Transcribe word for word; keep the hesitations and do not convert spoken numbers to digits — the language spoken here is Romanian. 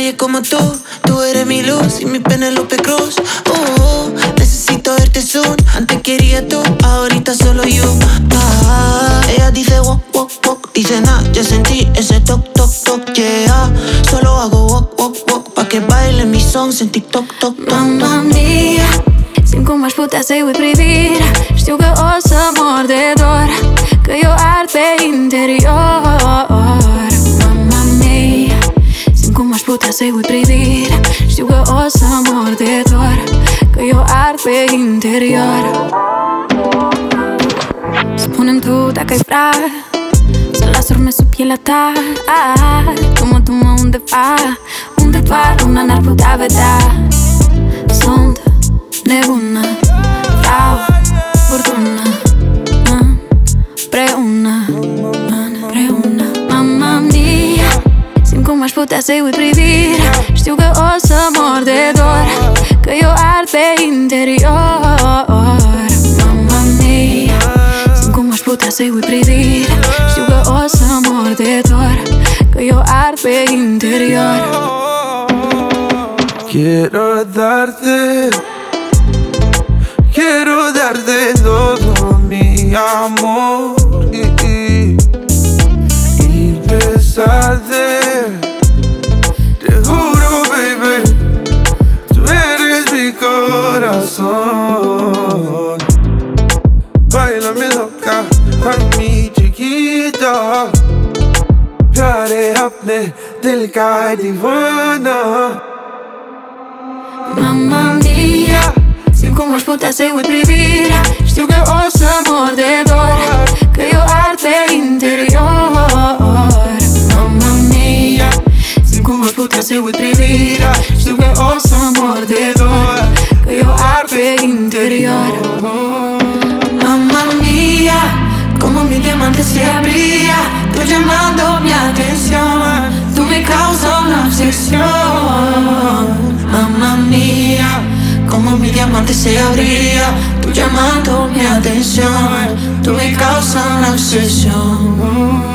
nadie como tú. Tú eres mi luz y mi Penélope Cruz. Uh, uh, necesito verte soon. Antes quería tú, ahorita solo you. Ah, ella dice walk, walk, walk. Dice nah, ya sentí ese toc, toc, toc. Yeah, solo hago walk, walk, walk. Pa' que baile mis songs în TikTok, toc, toc. Mamma mia, simt cum aș putea să-i uit privirea. Știu că o să mor de dor, că eu ard pe interior. Mamma mia, simt cum aș putea să-i uit privirea. Știu că o să mor de dor, că eu ard pe interior. Spune-mi tu dacă ai vrea să las urme sub pielea ta. Du-mă, du-mă undeva, unde doar luna n-ar putea vedea. Sunt nebună, vreau furtună, împreună, împreună. Mamma mia, simt cum aș putea să-i uit privirea. Știu că o să mor de dor, că eu ard pe interior. Mamma mia, simt cum aș putea să-i uit privirea. Știu că o să mor de dor, că eu ard pe interior. Quiero darte, quiero darte todo mi amor y, y, y besarte. Te juro, baby, tú eres mi corazón. Báilame loca, a mi chiquita. प्यारे अपने दिल का दीवाना. Mamma mia, simt cum aș putea să-i uit privirea. Știu că o să mor de dor, că eu ard pe interior. Mamma mia, simt cum aș putea să-i uit privirea. Știu că o să mor de dor, că eu ard pe interior. Mamma mia, como mi diamante se abría, tú llamando mi atención, tú me causas una obsesión. Mamma mia, como mi diamante se abría, tú llamando mi atención, tú me causas una obsesión.